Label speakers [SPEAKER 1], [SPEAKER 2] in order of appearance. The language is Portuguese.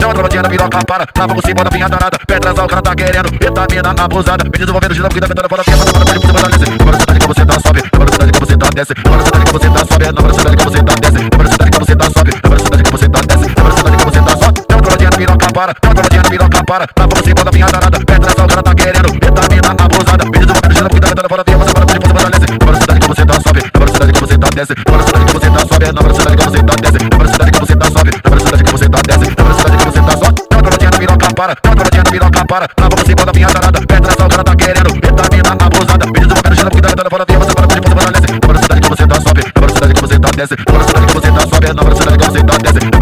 [SPEAKER 1] uma trombadinha na piroca, para. Tava por cima da minha danada. Pedras ao cara tá querendo. Eita, mina abusada. Me desenvolvendo de novo, que tá ventando fora. Bora de por cima da desce. Bora cidade que você tá sobe. Bora cidade que você tá desce. Bora cidade que você tá sobe. Bora cidade que você tá desce. Bora cidade que você tá sobe. Bora cidade que você tá desce. Bora cidade que você tá sobe. Uma trombadinha na piroca, para. Uma trombadinha na piroca, para. Tava por cima da minha danada. Pedras ao cara tá querendo. Eita, mina abusada. Me desenvolvendo de novo, que tá ventando fora. Bora de por cima da desce. Bora cidade que você tá sobe. Bora cidade que você tá desce. Bora cidade que você tá sobe. Bora cidade que você tá desce. Bora cidade que você tá sobe. Bora cidade que você tá desce. Bora cidade que você tá sobe. Uma trombadinha na piroca, para. Uma trombadinha na piroca, para. Tava por cima da minha danada. Pedras ao cara tá querendo. Eita, mina abusada. Me desenvolvendo de novo, que tá ventando fora. Bora de por cima da desce. Bora cidade que você tá sobe. Bora cidade que você tá desce. Bora cidade que você tá sobe. Bora cidade que você tá desce.